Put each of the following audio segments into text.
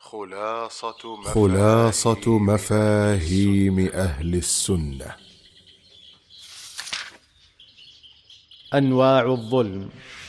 خلاصة مفاهيم أهل السنة. أنواع الظلم.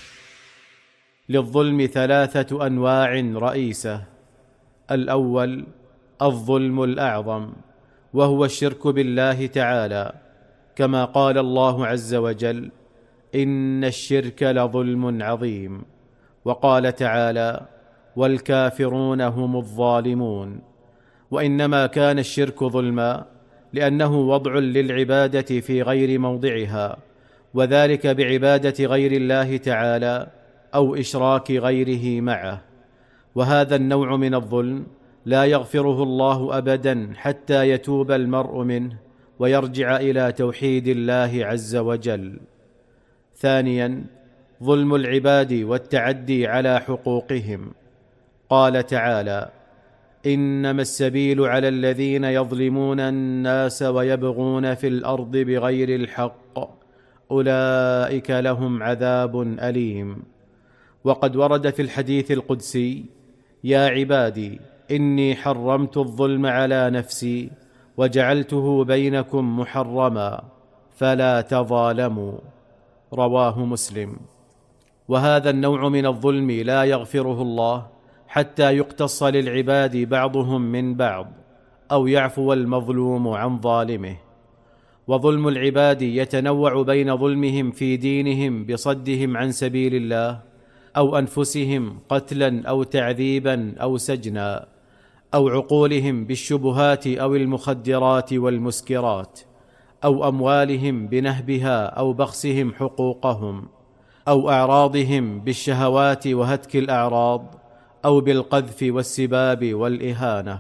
للظلم 3 أنواع رئيسة. الأول الظلم الأعظم، وهو الشرك بالله تعالى، كما قال الله عز وجل: إن الشرك لظلم عظيم. وقال تعالى: والكافرون هم الظالمون. وإنما كان الشرك ظلما لأنه وضع للعبادة في غير موضعها، وذلك بعبادة غير الله تعالى أو إشراك غيره معه. وهذا النوع من الظلم لا يغفره الله أبدا حتى يتوب المرء منه ويرجع إلى توحيد الله عز وجل. ثانيا ظلم العباد والتعدي على حقوقهم. قال تعالى: إنما السبيل على الذين يظلمون الناس ويبغون في الأرض بغير الحق أولئك لهم عذاب أليم. وقد ورد في الحديث القدسي: يا عبادي إني حرمت الظلم على نفسي وجعلته بينكم محرما فلا تظالموا. رواه مسلم. وهذا النوع من الظلم لا يغفره الله حتى يقتص للعباد بعضهم من بعض، أو يعفو المظلوم عن ظالمه. وظلم العباد يتنوع بين ظلمهم في دينهم بصدهم عن سبيل الله، أو أنفسهم قتلا أو تعذيبا أو سجنا، أو عقولهم بالشبهات أو المخدرات والمسكرات، أو أموالهم بنهبها أو بخسهم حقوقهم، أو أعراضهم بالشهوات وهتك الأعراض، أو بالقذف والسباب والإهانة.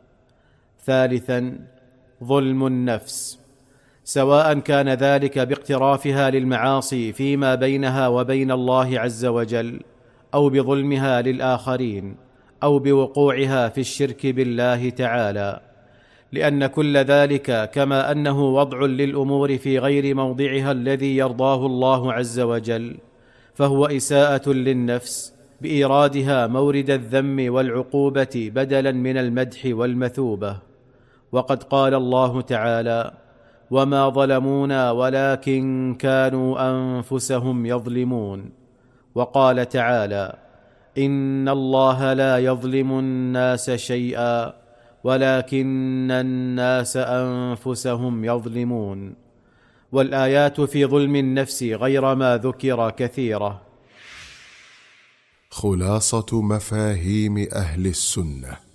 ثالثا ظلم النفس، سواء كان ذلك باقترافها للمعاصي فيما بينها وبين الله عز وجل، أو بظلمها للآخرين، أو بوقوعها في الشرك بالله تعالى، لأن كل ذلك كما أنه وضع للأمور في غير موضعها الذي يرضاه الله عز وجل، فهو إساءة للنفس بإيرادها مورد الذم والعقوبة بدلا من المدح والمثوبة. وقد قال الله تعالى: وما ظلمونا ولكن كانوا أنفسهم يظلمون. وقال تعالى: إن الله لا يظلم الناس شيئا ولكن الناس أنفسهم يظلمون. والآيات في ظلم النفس غير ما ذكر كثيرة. خلاصة مفاهيم أهل السنة.